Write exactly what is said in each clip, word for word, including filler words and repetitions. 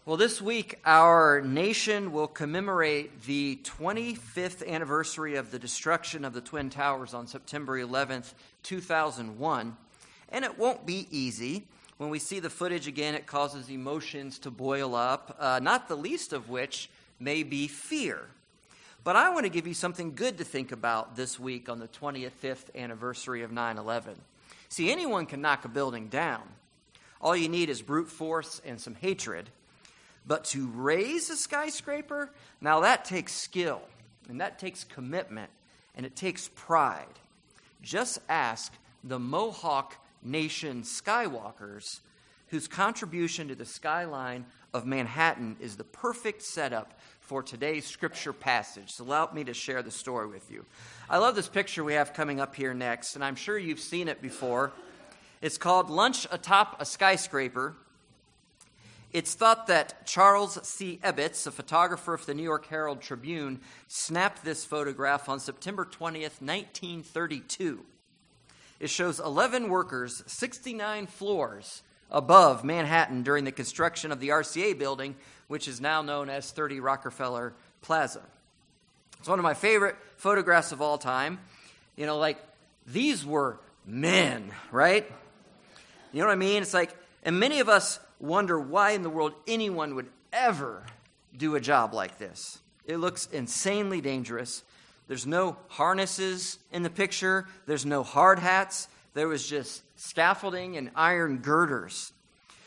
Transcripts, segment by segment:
Well, this week, our nation will commemorate the twenty-fifth anniversary of the destruction of the Twin Towers on September eleventh, two thousand one. And it won't be easy. When we see the footage again, it causes emotions to boil up, uh, not the least of which may be fear. But I want to give you something good to think about this week on the twenty-fifth anniversary of nine eleven. See, anyone can knock a building down. All you need is brute force and some hatred. But to raise a skyscraper, now that takes skill, and that takes commitment, and it takes pride. Just ask the Mohawk Nation Skywalkers, whose contribution to the skyline of Manhattan is the perfect setup for today's scripture passage. So allow me to share the story with you. I love this picture we have coming up here next, and I'm sure you've seen it before. It's called Lunch Atop a Skyscraper. It's thought that Charles C. Ebbets, a photographer for the New York Herald Tribune, snapped this photograph on September twentieth, nineteen thirty-two. It shows eleven workers, sixty-nine floors above Manhattan during the construction of the R C A building, which is now known as thirty Rockefeller Plaza. It's one of my favorite photographs of all time. You know, like, these were men, right? You know what I mean? It's like, and many of us wonder why in the world anyone would ever do a job like this. It looks insanely dangerous. There's no harnesses in the picture. There's no hard hats. There was just scaffolding and iron girders.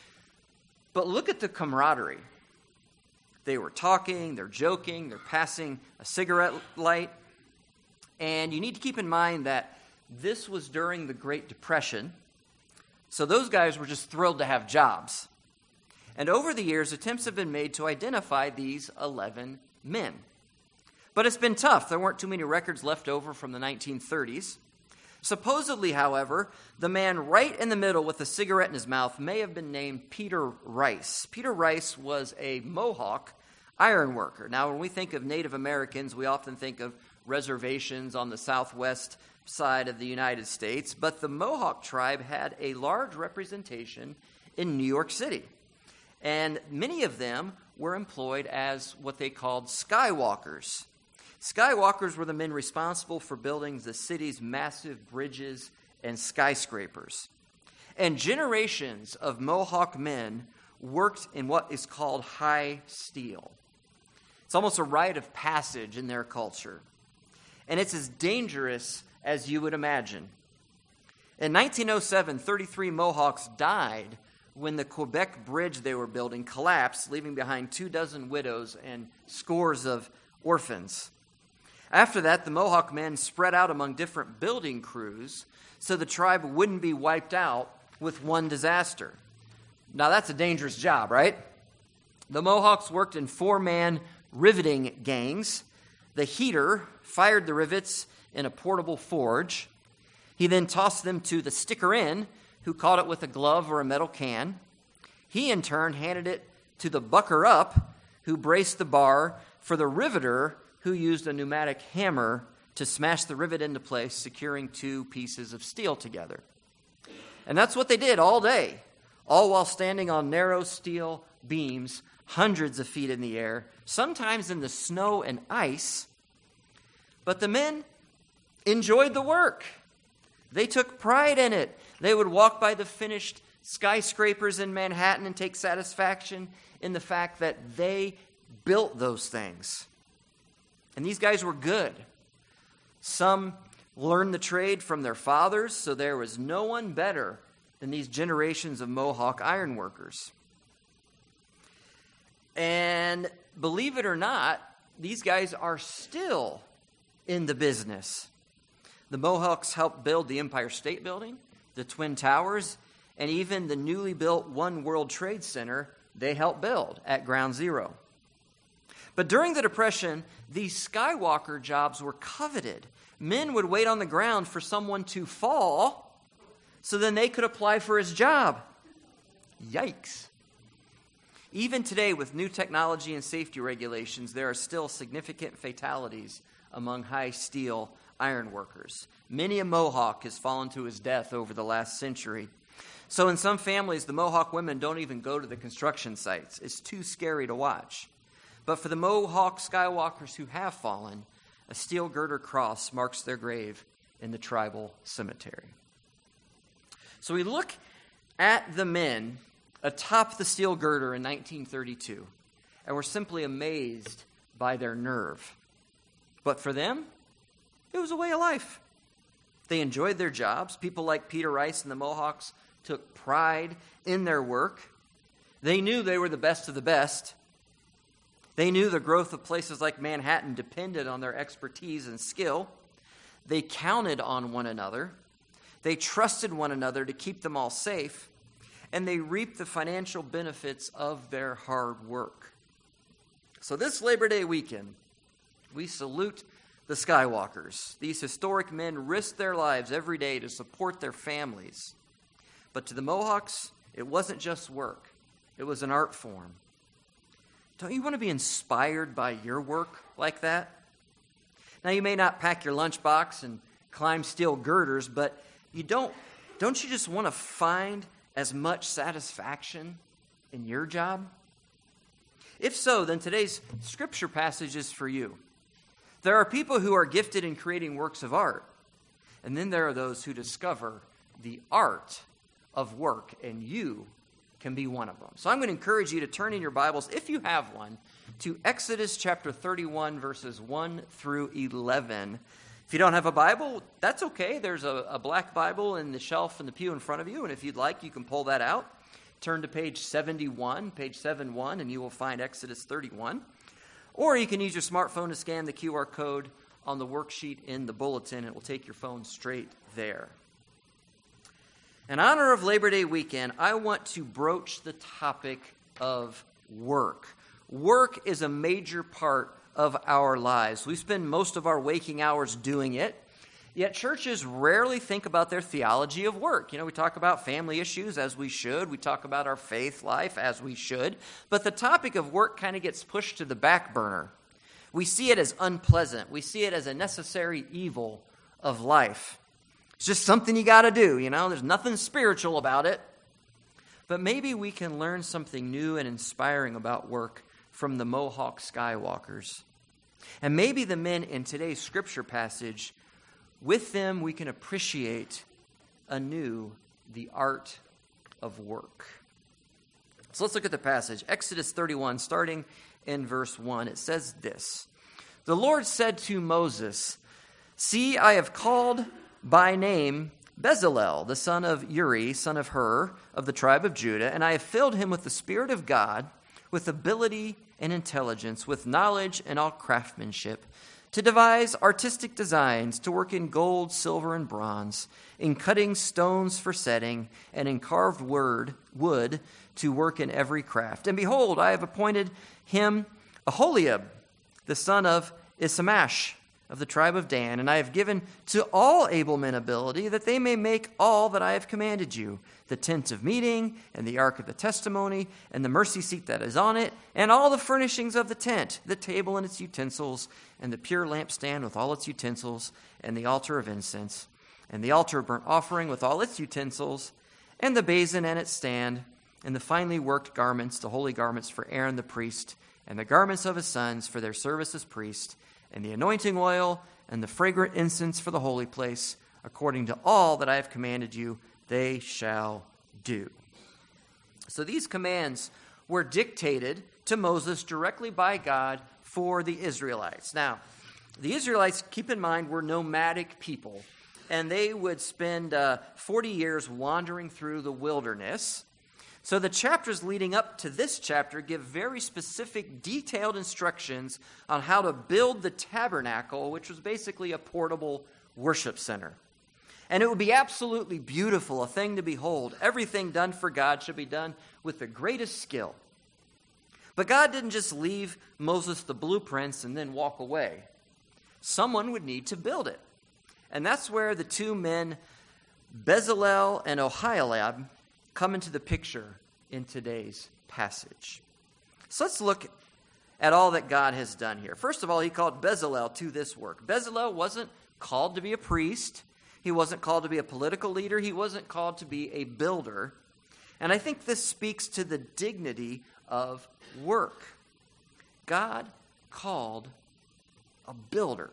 But look at the camaraderie. They were talking, they're joking, they're passing a cigarette light. And you need to keep in mind that this was during the Great Depression. So those guys were just thrilled to have jobs. And over the years, attempts have been made to identify these eleven men. But it's been tough. There weren't too many records left over from the nineteen thirties. Supposedly, however, the man right in the middle with a cigarette in his mouth may have been named Peter Rice. Peter Rice was a Mohawk ironworker. Now, when we think of Native Americans, we often think of reservations on the southwest side of the United States, but the Mohawk tribe had a large representation in New York City. And many of them were employed as what they called skywalkers. Skywalkers were the men responsible for building the city's massive bridges and skyscrapers. And generations of Mohawk men worked in what is called high steel. It's almost a rite of passage in their culture. And it's as dangerous as you would imagine. In nineteen oh seven, thirty-three Mohawks died when the Quebec bridge they were building collapsed, leaving behind two dozen widows and scores of orphans. After that, the Mohawk men spread out among different building crews so the tribe wouldn't be wiped out with one disaster. Now, that's a dangerous job, right? The Mohawks worked in four-man riveting gangs. The heater fired the rivets in a portable forge. He then tossed them to the sticker-in, who caught it with a glove or a metal can. He, in turn, handed it to the bucker-up, who braced the bar, for the riveter, who used a pneumatic hammer to smash the rivet into place, securing two pieces of steel together. And that's what they did all day, all while standing on narrow steel beams hundreds of feet in the air, sometimes in the snow and ice. But the men enjoyed the work. They took pride in it. They would walk by the finished skyscrapers in Manhattan and take satisfaction in the fact that they built those things. And these guys were good. Some learned the trade from their fathers, so there was no one better than these generations of Mohawk ironworkers. And believe it or not, these guys are still in the business. The Mohawks helped build the Empire State Building, the Twin Towers, and even the newly built One World Trade Center they helped build at Ground Zero. But during the Depression, these skywalker jobs were coveted. Men would wait on the ground for someone to fall so then they could apply for his job. Yikes. Even today, with new technology and safety regulations, there are still significant fatalities among high steel iron workers. Many a Mohawk has fallen to his death over the last century. So in some families, the Mohawk women don't even go to the construction sites. It's too scary to watch. But for the Mohawk Skywalkers who have fallen, a steel girder cross marks their grave in the tribal cemetery. So we look at the men atop the steel girder in nineteen thirty-two, and we're simply amazed by their nerve. But for them, it was a way of life. They enjoyed their jobs. People like Peter Rice and the Mohawks took pride in their work. They knew they were the best of the best. They knew the growth of places like Manhattan depended on their expertise and skill. They counted on one another. They trusted one another to keep them all safe. And they reaped the financial benefits of their hard work. So this Labor Day weekend, we salute the Skywalkers. These historic men risked their lives every day to support their families. But to the Mohawks, it wasn't just work. It was an art form. Don't you want to be inspired by your work like that? Now, you may not pack your lunchbox and climb steel girders, but you don't, don't you just want to find as much satisfaction in your job? If so, then today's scripture passage is for you. There are people who are gifted in creating works of art, and then there are those who discover the art of work, and you can be one of them. So I'm going to encourage you to turn in your Bibles, if you have one, to Exodus chapter thirty-one, verses one through eleven. If you don't have a Bible, that's okay. There's a, a black Bible in the shelf in the pew in front of you, and if you'd like, you can pull that out. Turn to page seventy-one, page seventy-one, and you will find Exodus thirty-one. Or you can use your smartphone to scan the Q R code on the worksheet in the bulletin. It will take your phone straight there. In honor of Labor Day weekend, I want to broach the topic of work. Work is a major part of our lives. We spend most of our waking hours doing it, yet churches rarely think about their theology of work. You know, we talk about family issues as we should. We talk about our faith life as we should. But the topic of work kind of gets pushed to the back burner. We see it as unpleasant. We see it as a necessary evil of life. It's just something you got to do, you know. There's nothing spiritual about it. But maybe we can learn something new and inspiring about work from the Mohawk Skywalkers. And maybe the men in today's scripture passage, with them we can appreciate anew the art of work. So let's look at the passage. Exodus thirty-one, starting in verse one. It says this: The Lord said to Moses, "See, I have called by name Bezalel, the son of Uri, son of Hur, of the tribe of Judah, and I have filled him with the Spirit of God, with ability and intelligence, with knowledge and all craftsmanship, to devise artistic designs, to work in gold, silver, and bronze, in cutting stones for setting, and in carved word, wood, to work in every craft. And behold, I have appointed him Aholiab, the son of Isamash, of the tribe of Dan, and I have given to all able men ability, that they may make all that I have commanded you, the tent of meeting, and the ark of the testimony, and the mercy seat that is on it, and all the furnishings of the tent, the table and its utensils, and the pure lampstand with all its utensils, and the altar of incense, and the altar of burnt offering with all its utensils, and the basin and its stand, and the finely worked garments, the holy garments for Aaron the priest, and the garments of his sons for their service as priest, and the anointing oil, and the fragrant incense for the holy place, according to all that I have commanded you, they shall do." So these commands were dictated to Moses directly by God for the Israelites. Now, the Israelites, keep in mind, were nomadic people, and they would spend uh, forty years wandering through the wilderness. So the chapters leading up to this chapter give very specific, detailed instructions on how to build the tabernacle, which was basically a portable worship center. And it would be absolutely beautiful, a thing to behold. Everything done for God should be done with the greatest skill. But God didn't just leave Moses the blueprints and then walk away. Someone would need to build it. And that's where the two men, Bezalel and Aholiab, come into the picture in today's passage. So let's look at all that God has done here. First of all, he called Bezalel to this work. Bezalel wasn't called to be a priest. He wasn't called to be a political leader. He wasn't called to be a builder. And I think this speaks to the dignity of work. God called a builder.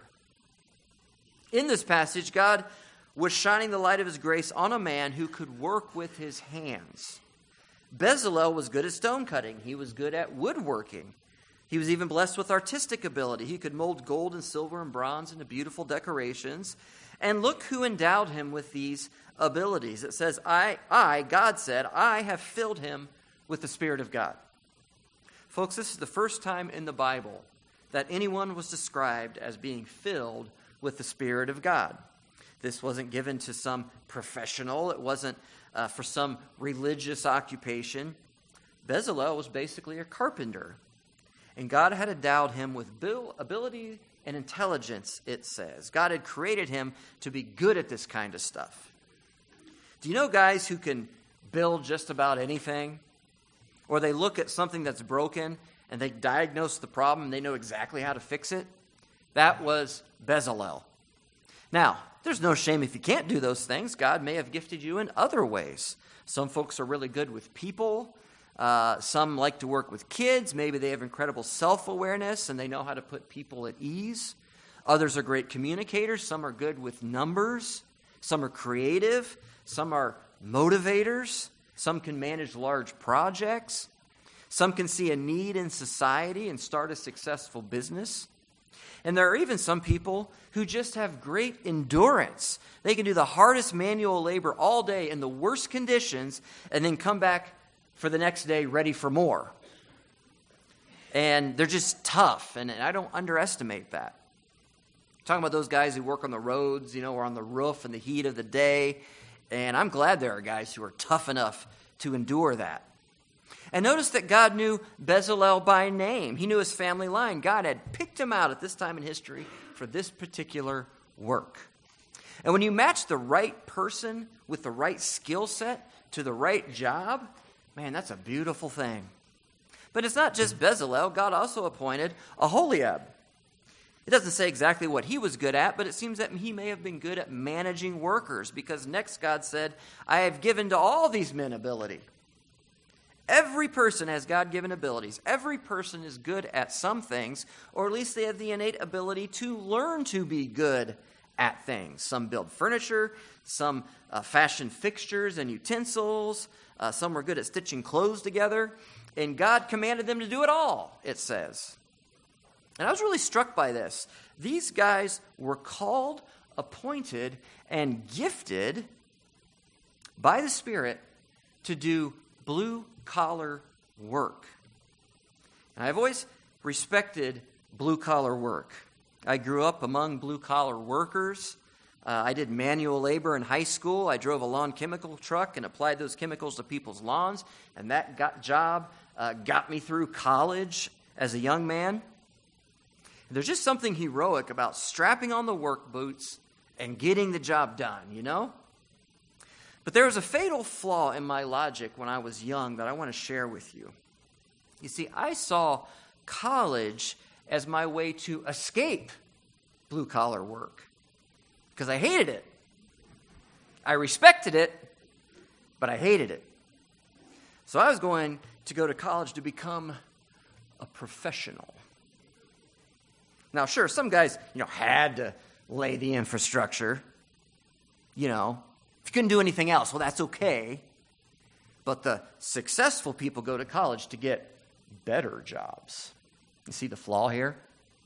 In this passage, God was shining the light of his grace on a man who could work with his hands. Bezalel was good at stone cutting. He was good at woodworking. He was even blessed with artistic ability. He could mold gold and silver and bronze into beautiful decorations. And look who endowed him with these abilities. It says, I, I, God said, I have filled him with the Spirit of God. Folks, this is the first time in the Bible that anyone was described as being filled with the Spirit of God. This wasn't given to some professional. It wasn't uh, for some religious occupation. Bezalel was basically a carpenter. And God had endowed him with ability and intelligence, it says. God had created him to be good at this kind of stuff. Do you know guys who can build just about anything? Or they look at something that's broken and they diagnose the problem and they know exactly how to fix it? That was Bezalel. Now, there's no shame if you can't do those things. God may have gifted you in other ways. Some folks are really good with people. Uh, some like to work with kids. Maybe they have incredible self-awareness and they know how to put people at ease. Others are great communicators. Some are good with numbers. Some are creative. Some are motivators. Some can manage large projects. Some can see a need in society and start a successful business. And there are even some people who just have great endurance. They can do the hardest manual labor all day in the worst conditions and then come back for the next day ready for more. And they're just tough, and I don't underestimate that. I'm talking about those guys who work on the roads, you know, or on the roof in the heat of the day. And I'm glad there are guys who are tough enough to endure that. And notice that God knew Bezalel by name. He knew his family line. God had picked him out at this time in history for this particular work. And when you match the right person with the right skill set to the right job, man, that's a beautiful thing. But it's not just Bezalel. God also appointed Aholiab. It doesn't say exactly what he was good at, but it seems that he may have been good at managing workers, because next God said, I have given to all these men ability. Every person has God-given abilities. Every person is good at some things, or at least they have the innate ability to learn to be good at things. Some build furniture, some uh, fashion fixtures and utensils, uh, some were good at stitching clothes together, and God commanded them to do it all, it says. And I was really struck by this. These guys were called, appointed, and gifted by the Spirit to do blue-collar work. And I've always respected blue-collar work. I grew up among blue-collar workers. Uh, I did manual labor in high school. I drove a lawn chemical truck and applied those chemicals to people's lawns, and that got, job uh, got me through college as a young man. There's just something heroic about strapping on the work boots and getting the job done, you know? But there was a fatal flaw in my logic when I was young that I want to share with you. You see, I saw college as my way to escape blue-collar work because I hated it. I respected it, but I hated it. So I was going to go to college to become a professional. Now, sure, some guys, you know, had to lay the infrastructure, you know. If you couldn't do anything else, well, that's okay. But the successful people go to college to get better jobs. You see the flaw here?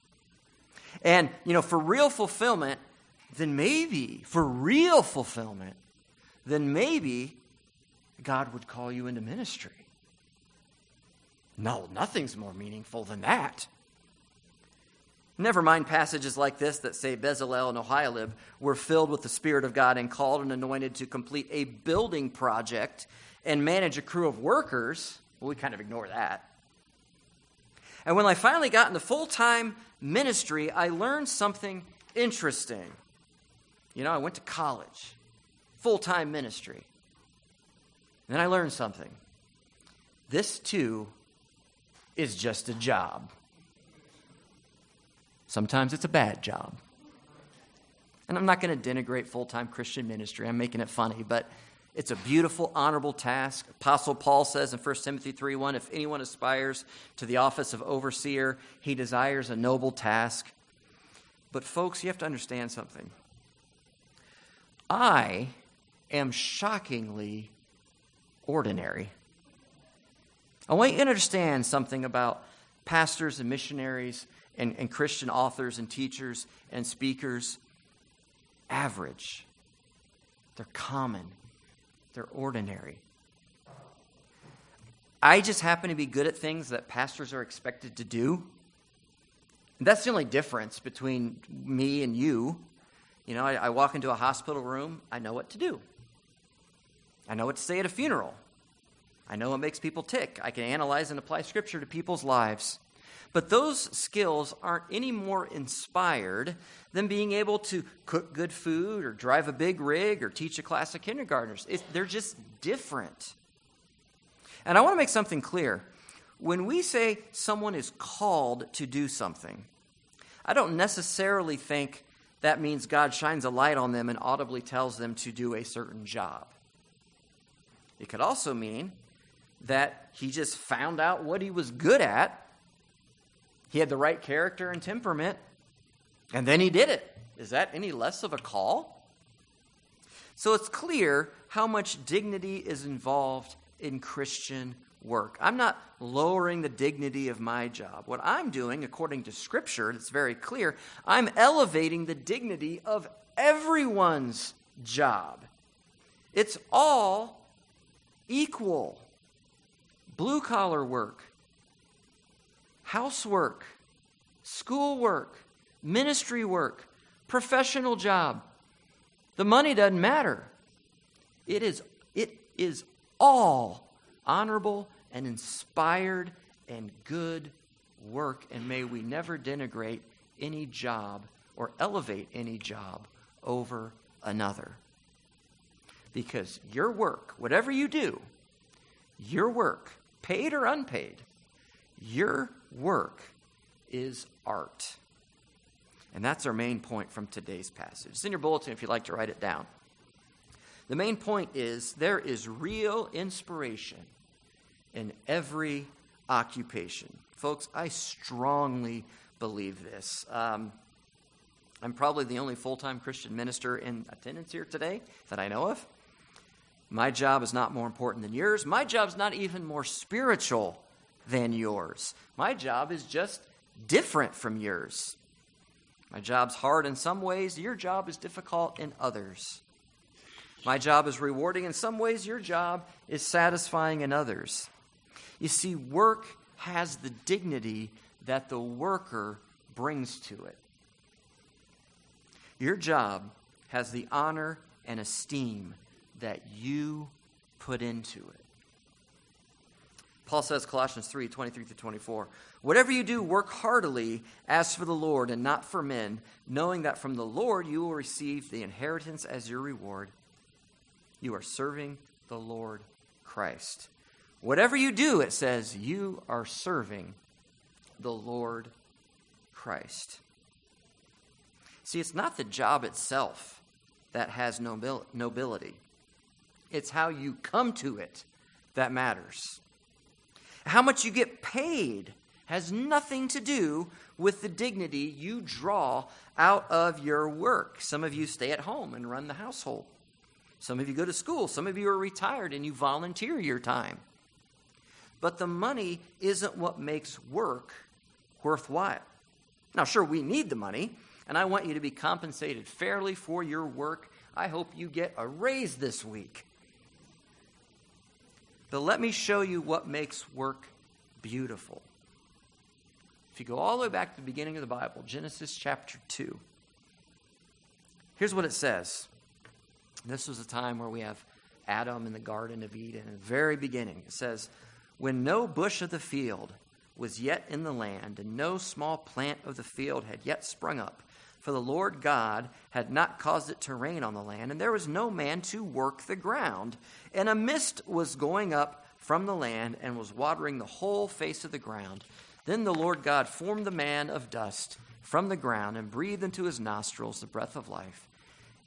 And, you know, for real fulfillment, then maybe, for real fulfillment, then maybe God would call you into ministry. No, nothing's more meaningful than that. Never mind passages like this that say Bezalel and Aholiab were filled with the Spirit of God and called and anointed to complete a building project and manage a crew of workers. Well, we kind of ignore that. And when I finally got into full-time ministry, I learned something interesting. You know, I went to college, full-time ministry. And then I learned something. This, too, is just a job. Sometimes it's a bad job. And I'm not going to denigrate full-time Christian ministry. I'm making it funny, but it's a beautiful, honorable task. Apostle Paul says in First Timothy three one, if anyone aspires to the office of overseer, he desires a noble task. But folks, you have to understand something. I am shockingly ordinary. I want you to understand something about pastors and missionaries and, and Christian authors and teachers and speakers. Average. They're common. They're ordinary. I just happen to be good at things that pastors are expected to do. That's the only difference between me and you. You know, I, I walk into a hospital room, I know what to do. I know what to say at a funeral. I know what makes people tick. I can analyze and apply Scripture to people's lives. But those skills aren't any more inspired than being able to cook good food or drive a big rig or teach a class of kindergartners. It, they're just different. And I want to make something clear. When we say someone is called to do something, I don't necessarily think that means God shines a light on them and audibly tells them to do a certain job. It could also mean that he just found out what he was good at. He had the right character and temperament, and then he did it. Is that any less of a call? So it's clear how much dignity is involved in Christian work. I'm not lowering the dignity of my job. What I'm doing, according to Scripture, it's very clear, I'm elevating the dignity of everyone's job. It's all equal. Blue-collar work, housework, schoolwork, ministry work, professional job. The money doesn't matter. It is, it is all honorable and inspired and good work, and may we never denigrate any job or elevate any job over another. Because your work, whatever you do, your work, paid or unpaid, your work is art. And that's our main point from today's passage. It's in your bulletin if you'd like to write it down. The main point is there is real inspiration in every occupation. Folks, I strongly believe this. Um, I'm probably the only full-time Christian minister in attendance here today that I know of. My job is not more important than yours. My job's not even more spiritual than yours. My job is just different from yours. My job's hard in some ways. Your job is difficult in others. My job is rewarding in some ways. Your job is satisfying in others. You see, work has the dignity that the worker brings to it. Your job has the honor and esteem that you put into it. Paul says, Colossians three, twenty-three through twenty-four, whatever you do, work heartily as for the Lord and not for men, knowing that from the Lord you will receive the inheritance as your reward. You are serving the Lord Christ. Whatever you do, it says, you are serving the Lord Christ. See, it's not the job itself that has nobil- nobility. It's how you come to it that matters. How much you get paid has nothing to do with the dignity you draw out of your work. Some of you stay at home and run the household. Some of you go to school. Some of you are retired and you volunteer your time. But the money isn't what makes work worthwhile. Now, sure, we need the money, and I want you to be compensated fairly for your work. I hope you get a raise this week. But let me show you what makes work beautiful. If you go all the way back to the beginning of the Bible, Genesis chapter two, here's what it says. This was a time where we have Adam in the Garden of Eden. In the very beginning, it says, when no bush of the field was yet in the land, and no small plant of the field had yet sprung up, for the Lord God had not caused it to rain on the land, and there was no man to work the ground. And a mist was going up from the land and was watering the whole face of the ground. Then the Lord God formed the man of dust from the ground and breathed into his nostrils the breath of life.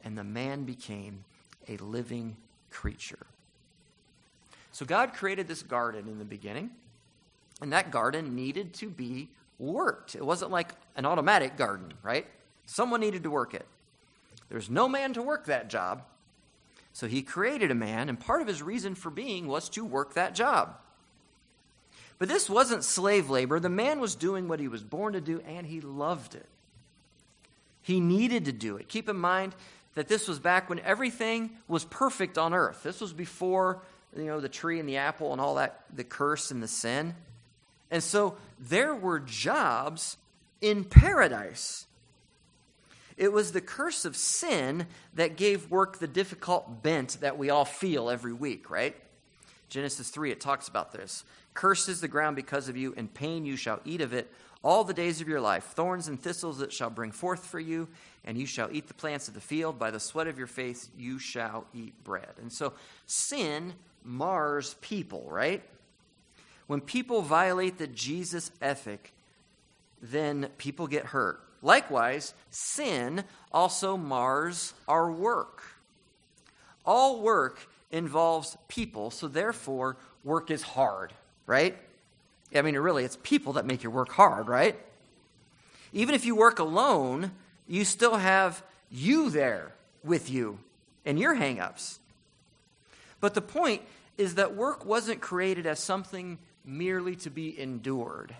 and the man became a living creature. So God created this garden in the beginning, and that garden needed to be worked. It wasn't like an automatic garden, right? Someone needed to work it. There's no man to work that job. So he created a man, and part of his reason for being was to work that job. But this wasn't slave labor. The man was doing what he was born to do, and he loved it. He needed to do it. Keep in mind that this was back when everything was perfect on earth. This was before, you know, the tree and the apple and all that, the curse and the sin. And so there were jobs in paradise. It was the curse of sin that gave work the difficult bent that we all feel every week, right? Genesis three, it talks about this. Cursed is the ground because of you, and pain you shall eat of it all the days of your life. Thorns and thistles it shall bring forth for you, and you shall eat the plants of the field. By the sweat of your face you shall eat bread. And so sin mars people, right? When people violate the Jesus ethic, then people get hurt. Likewise, sin also mars our work. All work involves people, so therefore work is hard, right? I mean, really, it's people that make your work hard, right? Even if you work alone, you still have you there with you and your hang-ups. But the point is that work wasn't created as something merely to be endured.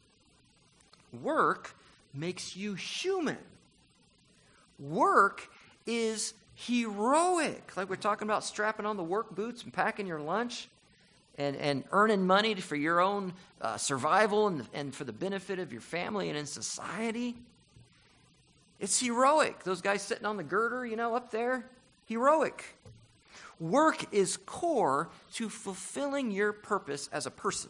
Work makes you human. Work is heroic. Like we're talking about strapping on the work boots and packing your lunch and, and earning money for your own uh, survival and, and for the benefit of your family and in society. It's heroic. Those guys sitting on the girder, you know, up there, heroic. Work is core to fulfilling your purpose as a person.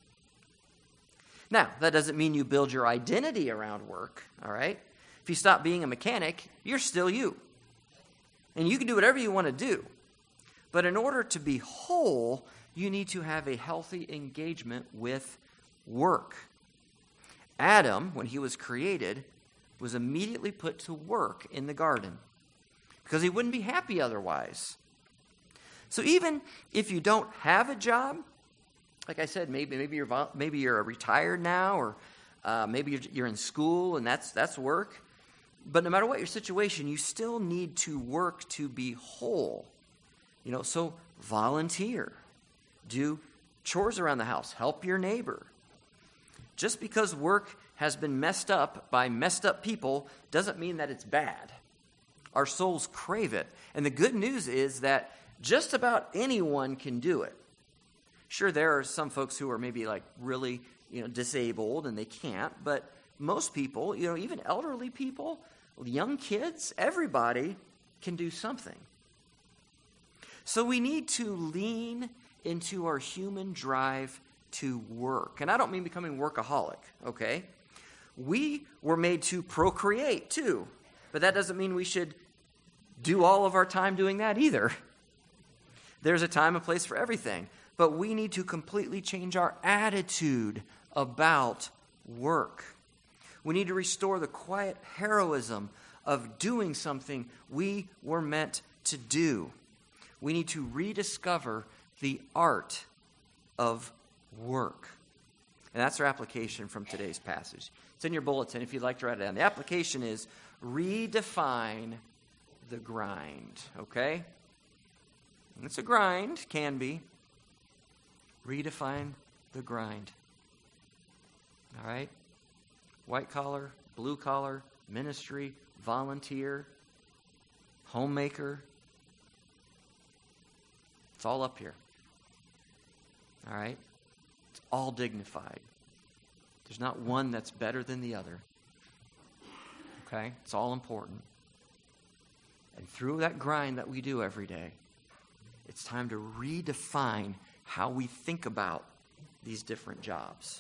Now, that doesn't mean you build your identity around work, all right? If you stop being a mechanic, you're still you. And you can do whatever you want to do. But in order to be whole, you need to have a healthy engagement with work. Adam, when he was created, was immediately put to work in the garden because he wouldn't be happy otherwise. So even if you don't have a job, like I said, maybe maybe you're maybe you're retired now, or uh, maybe you're, you're in school, and that's that's work. But no matter what your situation, you still need to work to be whole. You know, so volunteer, do chores around the house, help your neighbor. Just because work has been messed up by messed up people doesn't mean that it's bad. Our souls crave it, and the good news is that just about anyone can do it. Sure, there are some folks who are maybe like really, you know, disabled and they can't, but most people, you know, even elderly people, young kids, everybody can do something. So we need to lean into our human drive to work. And I don't mean becoming workaholic, okay? We were made to procreate too, but that doesn't mean we should do all of our time doing that either. There's a time and place for everything. But we need to completely change our attitude about work. We need to restore the quiet heroism of doing something we were meant to do. We need to rediscover the art of work. And that's our application from today's passage. It's in your bulletin if you'd like to write it down. The application is redefine the grind, okay? It's a grind, can be. Redefine the grind. All right? White collar, blue collar, ministry, volunteer, homemaker. It's all up here. All right? It's all dignified. There's not one that's better than the other. Okay? It's all important. And through that grind that we do every day, it's time to redefine how we think about these different jobs.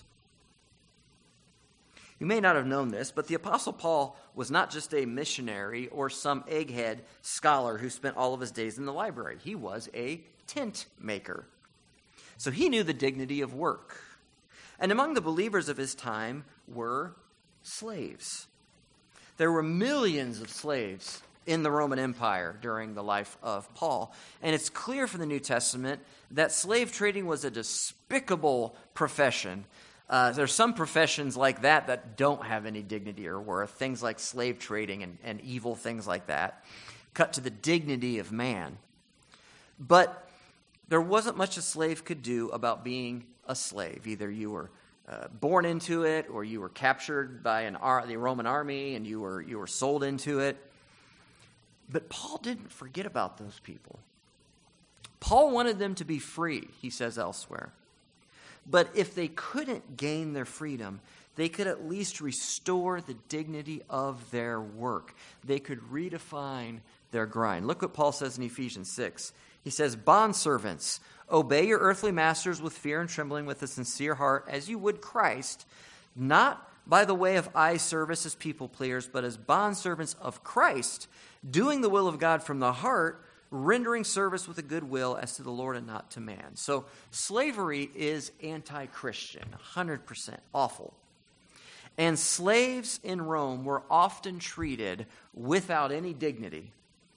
You may not have known this, but the Apostle Paul was not just a missionary or some egghead scholar who spent all of his days in the library. He was a tent maker. So he knew the dignity of work. And among the believers of his time were slaves. There were millions of slaves in the Roman Empire during the life of Paul. And it's clear from the New Testament that slave trading was a despicable profession. Uh, there's some professions like that that don't have any dignity or worth, things like slave trading and, and evil things like that, cut to the dignity of man. But there wasn't much a slave could do about being a slave. Either you were uh, born into it, or you were captured by an ar- the Roman army and you were you were sold into it. But Paul didn't forget about those people. Paul wanted them to be free, he says elsewhere. But if they couldn't gain their freedom, they could at least restore the dignity of their work. They could redefine their grind. Look what Paul says in Ephesians six. He says, "Bondservants, obey your earthly masters with fear and trembling, with a sincere heart, as you would Christ, not by the way of eye service as people pleasers, but as bondservants of Christ, doing the will of God from the heart, rendering service with a good will as to the Lord and not to man." So slavery is anti-Christian, one hundred percent awful. And slaves in Rome were often treated without any dignity.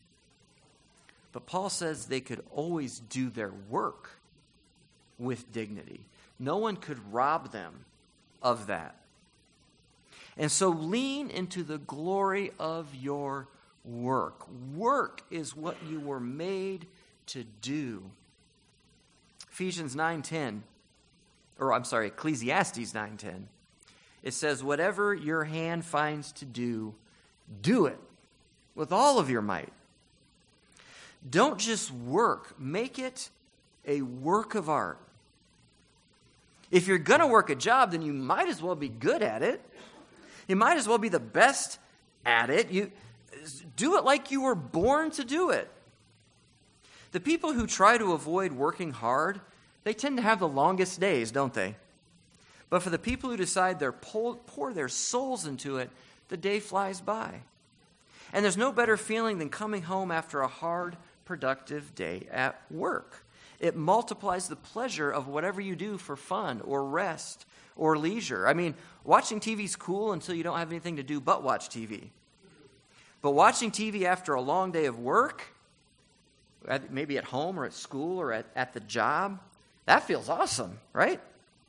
But Paul says they could always do their work with dignity. No one could rob them of that. And so lean into the glory of your work. Work is what you were made to do. Ephesians nine ten, or I'm sorry, Ecclesiastes nine ten. It says, "Whatever your hand finds to do, do it with all of your might." Don't just work. Make it a work of art. If you're going to work a job, then you might as well be good at it. You might as well be the best at it. You do it like you were born to do it. The people who try to avoid working hard, they tend to have the longest days, don't they? But for the people who decide they're pour, pour their souls into it, the day flies by. And there's no better feeling than coming home after a hard, productive day at work. It multiplies the pleasure of whatever you do for fun or rest or leisure. I mean, watching T V is cool until you don't have anything to do but watch T V. But watching T V after a long day of work, maybe at home or at school or at, at the job, that feels awesome, right?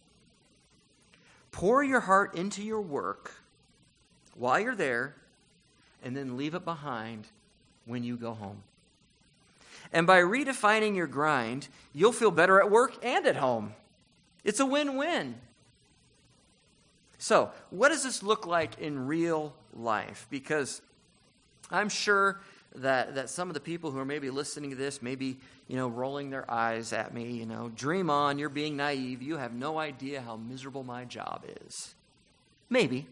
Pour your heart into your work while you're there, and then leave it behind when you go home. And by redefining your grind, you'll feel better at work and at home. It's a win-win. So, what does this look like in real life? Because I'm sure that, that some of the people who are maybe listening to this, maybe, you know, rolling their eyes at me, you know, dream on, you're being naive, you have no idea how miserable my job is. Maybe.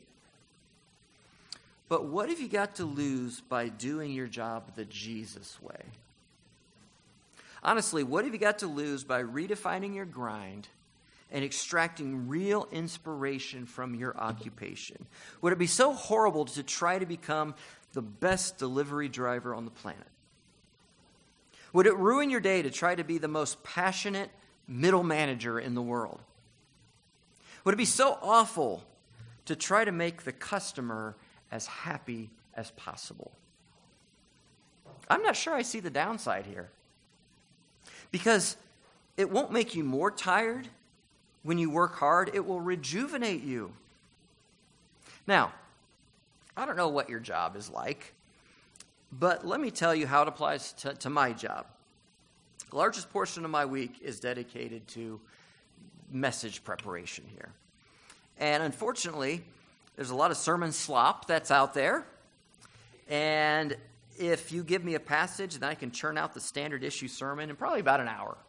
But what have you got to lose by doing your job the Jesus way? Honestly, what have you got to lose by redefining your grind and extracting real inspiration from your occupation? Would it be so horrible to try to become the best delivery driver on the planet? Would it ruin your day to try to be the most passionate middle manager in the world? Would it be so awful to try to make the customer as happy as possible? I'm not sure I see the downside here. Because it won't make you more tired when you work hard. It will rejuvenate you. Now, I don't know what your job is like, but let me tell you how it applies to, to my job. The largest portion of my week is dedicated to message preparation here. And unfortunately, there's a lot of sermon slop that's out there. And if you give me a passage, then I can churn out the standard issue sermon in probably about an hour.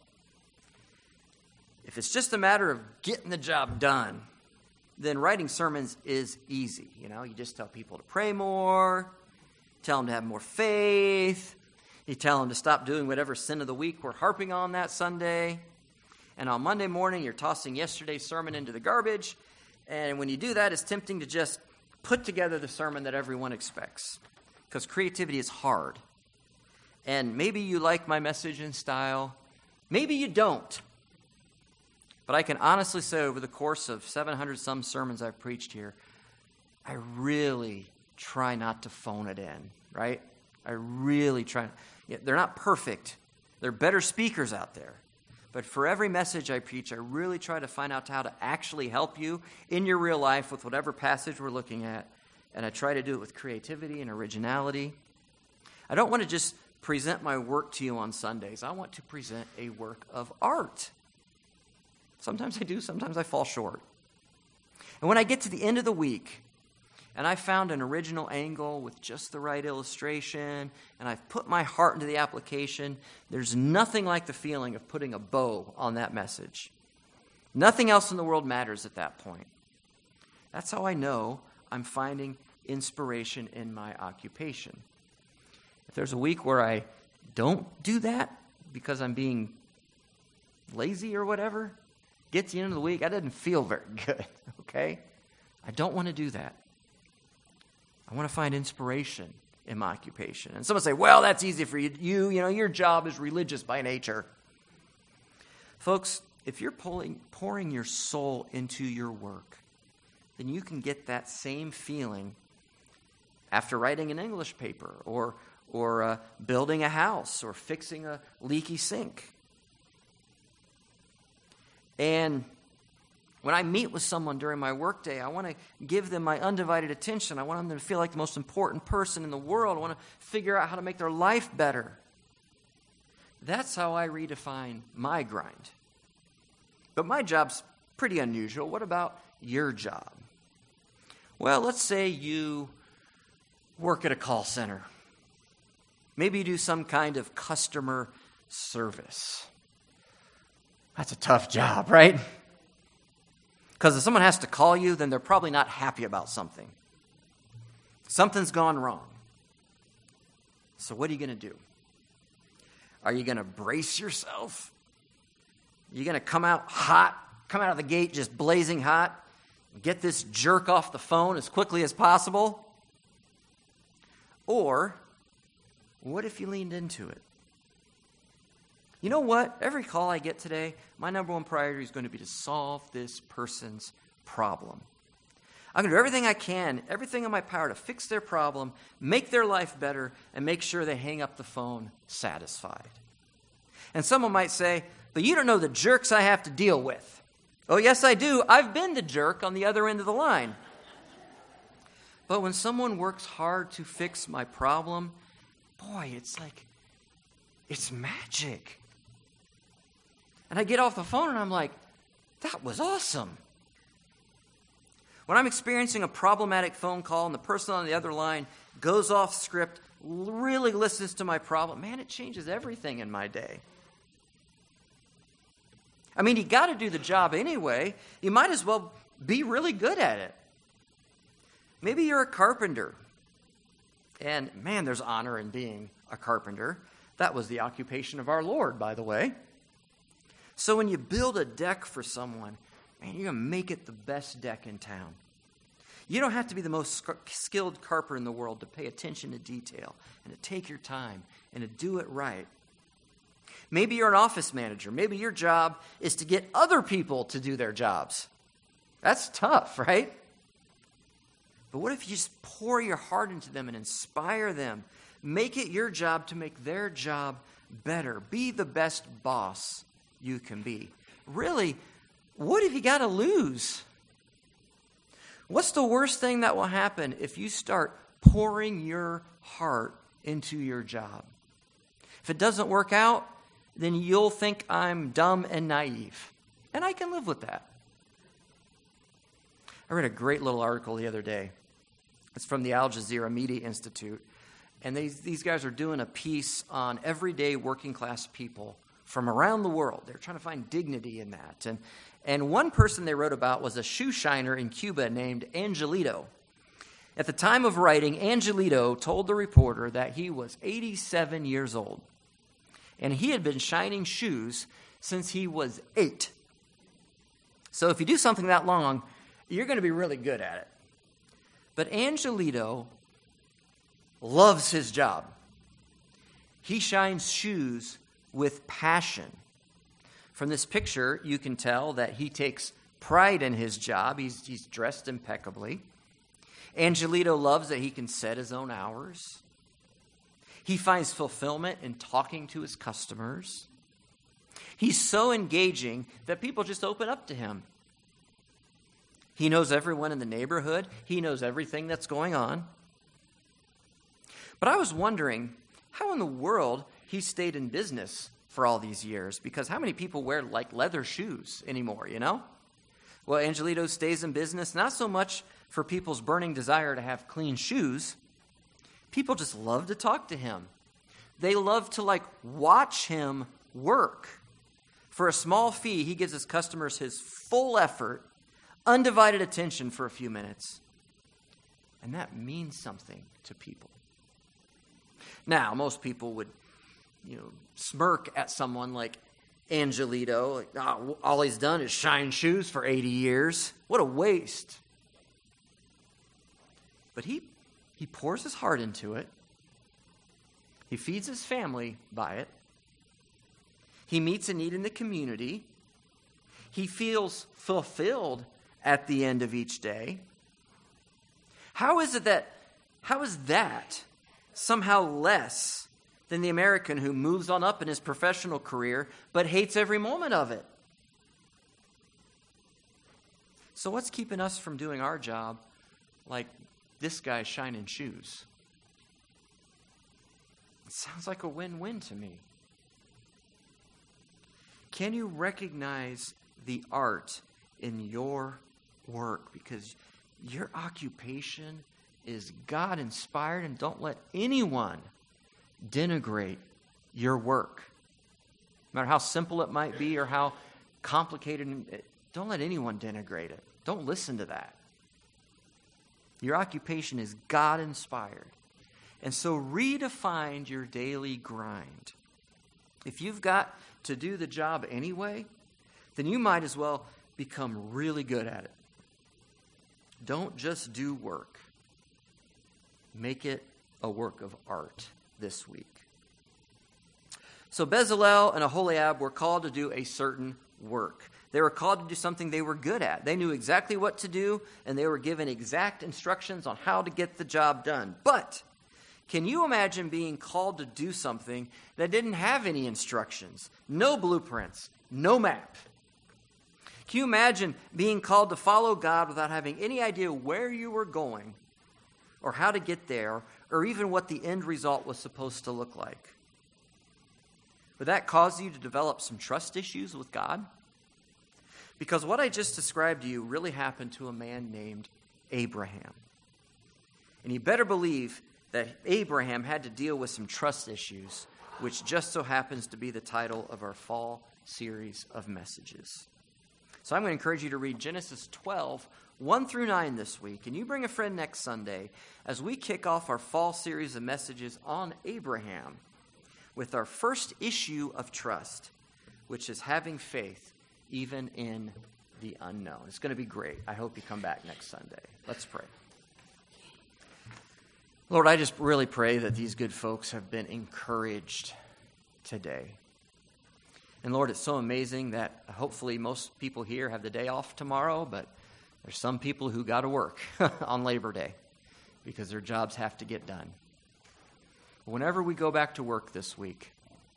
If it's just a matter of getting the job done, then writing sermons is easy. You know, you just tell people to pray more, tell them to have more faith, you tell them to stop doing whatever sin of the week we're harping on that Sunday. And on Monday morning, you're tossing yesterday's sermon into the garbage. And when you do that, it's tempting to just put together the sermon that everyone expects. Because creativity is hard. And maybe you like my message and style. Maybe you don't. But I can honestly say over the course of seven hundred some sermons I've preached here, I really try not to phone it in, right? I I really try. Yeah, they're not perfect. There are better speakers out there. But for every message I preach, I really try to find out how to actually help you in your real life with whatever passage we're looking at. And I try to do it with creativity and originality. I don't want to just present my work to you on Sundays. I want to present a work of art. Sometimes I do, sometimes I fall short. And when I get to the end of the week, and I found an original angle with just the right illustration, and I've put my heart into the application, there's nothing like the feeling of putting a bow on that message. Nothing else in the world matters at that point. That's how I know I'm finding inspiration in my occupation. If there's a week where I don't do that because I'm being lazy or whatever, get to the end of the week, I didn't feel very good, okay? I don't want to do that. I want to find inspiration in my occupation. And someone say, well, that's easy for you. You, you know, your job is religious by nature. Folks, if you're pulling, pouring your soul into your work, then you can get that same feeling after writing an English paper or, or uh, building a house or fixing a leaky sink. And when I meet with someone during my workday, I want to give them my undivided attention. I want them to feel like the most important person in the world. I want to figure out how to make their life better. That's how I redefine my grind. But my job's pretty unusual. What about your job? Well, let's say you work at a call center. Maybe you do some kind of customer service. That's a tough job, right? Because if someone has to call you, then they're probably not happy about something. Something's gone wrong. So what are you going to do? Are you going to brace yourself? Are you going to come out hot, come out of the gate just blazing hot, get this jerk off the phone as quickly as possible? Or what if you leaned into it? You know what? Every call I get today, my number one priority is going to be to solve this person's problem. I'm going to do everything I can, everything in my power to fix their problem, make their life better, and make sure they hang up the phone satisfied. And someone might say, but you don't know the jerks I have to deal with. Oh, yes, I do. I've been the jerk on the other end of the line. But when someone works hard to fix my problem, boy, it's like, it's magic. And I get off the phone and I'm like, that was awesome. When I'm experiencing a problematic phone call and the person on the other line goes off script, really listens to my problem, man, it changes everything in my day. I mean, you got to do the job anyway. You might as well be really good at it. Maybe you're a carpenter. And man, there's honor in being a carpenter. That was the occupation of our Lord, by the way. So when you build a deck for someone, man, you're going to make it the best deck in town. You don't have to be the most skilled carpenter in the world to pay attention to detail and to take your time and to do it right. Maybe you're an office manager. Maybe your job is to get other people to do their jobs. That's tough, right? But what if you just pour your heart into them and inspire them? Make it your job to make their job better. Be the best boss you can be. Really, what have you got to lose? What's the worst thing that will happen if you start pouring your heart into your job? If it doesn't work out, then you'll think I'm dumb and naive. And I can live with that. I read a great little article the other day. It's from the Al Jazeera Media Institute. And they, these guys are doing a piece on everyday working class people from around the world. They're trying to find dignity in that. And, and one person they wrote about was a shoe shiner in Cuba named Angelito. At the time of writing, Angelito told the reporter that he was eighty-seven years old. And he had been shining shoes since he was eight. So if you do something that long, you're going to be really good at it. But Angelito loves his job. He shines shoes with passion. From this picture, you can tell that he takes pride in his job. He's, he's dressed impeccably. Angelito loves that he can set his own hours. He finds fulfillment in talking to his customers. He's so engaging that people just open up to him. He knows everyone in the neighborhood. He knows everything that's going on. But I was wondering how in the world he stayed in business for all these years, because how many people wear like leather shoes anymore, you know? Well, Angelito stays in business not so much for people's burning desire to have clean shoes. People just love to talk to him. They love to like watch him work. For a small fee, he gives his customers his full effort, undivided attention for a few minutes. And that means something to people. Now, most people would, you know, smirk at someone like Angelito. Like, oh, all he's done is shine shoes for eighty years. What a waste. But he, he pours his heart into it. He feeds his family by it. He meets a need in the community. He feels fulfilled at the end of each day. How is it that, how is that somehow less than the American who moves on up in his professional career but hates every moment of it? So what's keeping us from doing our job like this guy's shining shoes? It sounds like a win-win to me. Can you recognize the art in your work? Because your occupation is God-inspired, and don't let anyone denigrate your work. No matter how simple it might be or how complicated, don't let anyone denigrate it. Don't listen to that. Your occupation is God-inspired. And so redefine your daily grind. If you've got to do the job anyway, then you might as well become really good at it. Don't just do work. Make it a work of art this week. So Bezalel and Aholiab were called to do a certain work. They were called to do something they were good at. They knew exactly what to do, and they were given exact instructions on how to get the job done. But can you imagine being called to do something that didn't have any instructions, no blueprints, no map? Can you imagine being called to follow God without having any idea where you were going or how to get there or even what the end result was supposed to look like? Would that cause you to develop some trust issues with God? Because what I just described to you really happened to a man named Abraham. And you better believe that Abraham had to deal with some trust issues, which just so happens to be the title of our fall series of messages. So I'm going to encourage you to read Genesis twelve, one through nine this week, and you bring a friend next Sunday as we kick off our fall series of messages on Abraham with our first issue of trust, which is having faith even in the unknown. It's going to be great. I hope you come back next Sunday. Let's pray. Lord, I just really pray that these good folks have been encouraged today. And Lord, it's so amazing that hopefully most people here have the day off tomorrow, but there's some people who got to work on Labor Day because their jobs have to get done. Whenever we go back to work this week,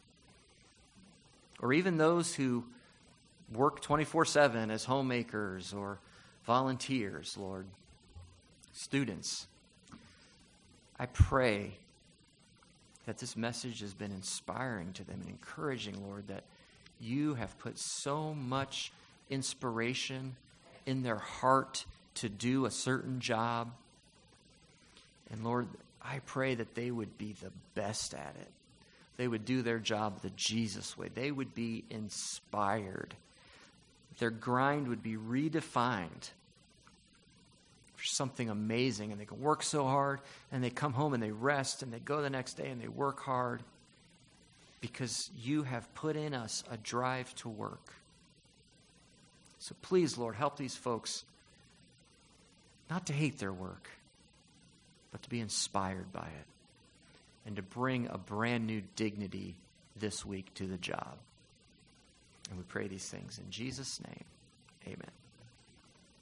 or even those who work twenty-four seven as homemakers or volunteers, Lord, students, I pray that this message has been inspiring to them and encouraging, Lord, that you have put so much inspiration in their heart to do a certain job. And Lord, I pray that they would be the best at it. They would do their job the Jesus way. They would be inspired. Their grind would be redefined for something amazing. And they can work so hard, and they come home and they rest, and they go the next day and they work hard because you have put in us a drive to work. So please, Lord, help these folks not to hate their work, but to be inspired by it and to bring a brand new dignity this week to the job. And we pray these things in Jesus' name.